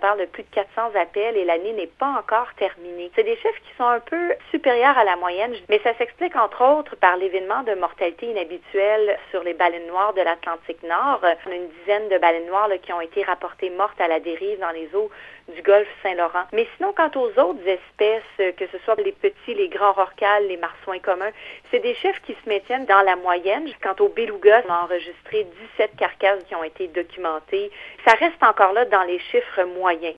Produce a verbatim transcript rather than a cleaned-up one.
parle de plus de quatre cents appels et l'année n'est pas encore terminée. C'est des chiffres qui sont un peu supérieurs à la moyenne, mais ça s'explique entre autres par l'événement de mortalité inhabituelle sur les baleines noires de l'Atlantique Nord. On a une dizaine de baleines noires là, qui ont été rapportées mortes à la dérive dans les eaux du golfe Saint-Laurent. Mais sinon, quant aux autres espèces, que ce soit les petits, les grands rorquals, les marsouins communs, c'est des chiffres qui se maintiennent dans la moyenne. Quant aux belugas, on a enregistré dix-sept carcasses qui ont été documentées. Ça reste encore là dans les chiffres moyens.